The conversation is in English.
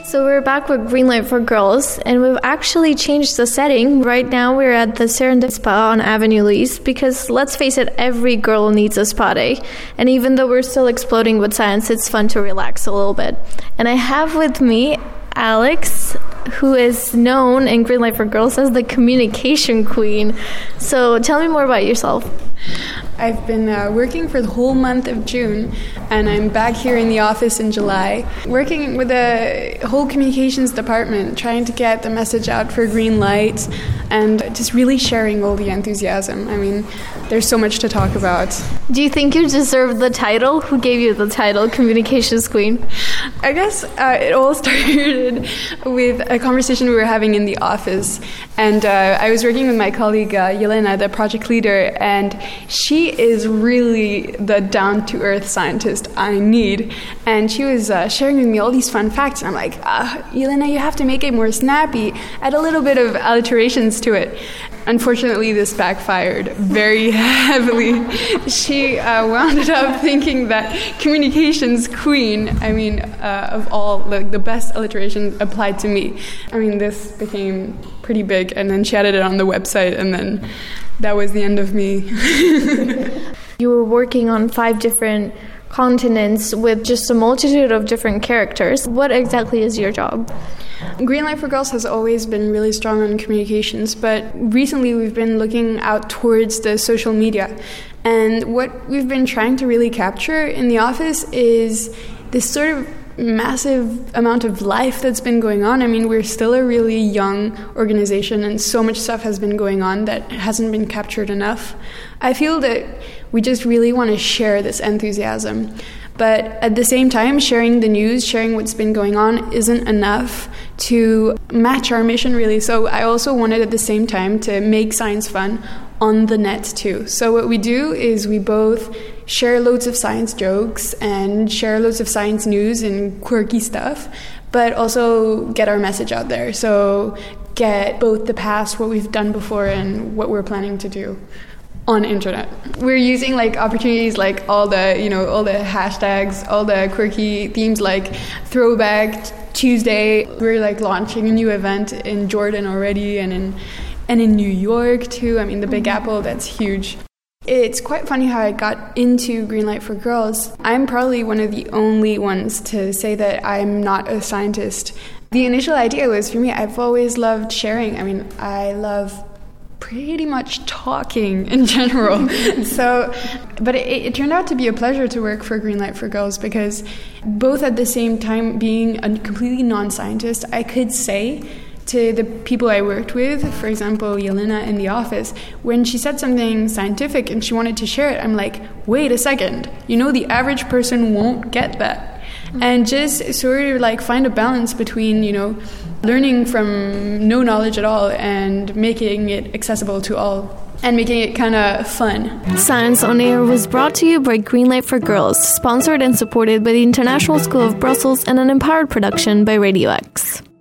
So we're back with Greenlight for Girls, and we've actually changed the setting. Right now we're at the Serendip Spa on Avenue Lise because, let's face it, every girl needs a spa day. And even though we're still exploding with science, it's fun to relax a little bit. And I have with me Alex, who is known in Greenlight for Girls as the communication queen. So tell me more about yourself. I've been working for the whole month of June, and I'm back here in the office in July, working with the whole communications department, trying to get the message out for Greenlight and just really sharing all the enthusiasm. I mean, there's so much to talk about. Do you think you deserve the title? Who gave you the title, Communications Queen? I guess it all started with a conversation we were having in the office, and I was working with my colleague Yelena, the project leader, and she is really the down-to-earth scientist I need. And she was sharing with me all these fun facts, and I'm like, Yelena, you have to make it more snappy, add a little bit of alliterations to it. Unfortunately, this backfired very heavily. She wound up thinking that communications queen, of all, the best alliteration applied to me. I mean, this became pretty big, and then she added it on the website, and then that was the end of me. You were working on 5 different continents with just a multitude of different characters. What exactly is your job? Greenlight for Girls has always been really strong on communications, but recently we've been looking out towards the social media. And what we've been trying to really capture in the office is this sort of massive amount of life that's been going on. I mean, we're still a really young organization, and so much stuff has been going on that hasn't been captured enough. I feel that we just really want to share this enthusiasm. But at the same time, sharing the news, sharing what's been going on isn't enough to match our mission, really. So I also wanted at the same time to make science fun on the net too. So what we do is we both share loads of science jokes and share loads of science news and quirky stuff, but also get our message out there. So get both the past, what we've done before, and what we're planning to do on internet. We're using opportunities like all the hashtags, all the quirky themes like Throwback Tuesday. We're launching a new event in Jordan already, and in New York too. I mean, the Big Apple, that's huge. It's quite funny how I got into Greenlight for Girls. I'm probably one of the only ones to say that I'm not a scientist. The initial idea was, for me, I've always loved sharing. I mean, I love pretty much talking in general. But it turned out to be a pleasure to work for Greenlight for Girls, because both at the same time being a completely non-scientist, I could say to the people I worked with, for example, Yelena in the office, when she said something scientific and she wanted to share it, I'm like, wait a second, the average person won't get that. And just sort of find a balance between, learning from no knowledge at all and making it accessible to all and making it kind of fun. Science on Air was brought to you by Greenlight for Girls, sponsored and supported by the International School of Brussels, and an empowered production by Radio X.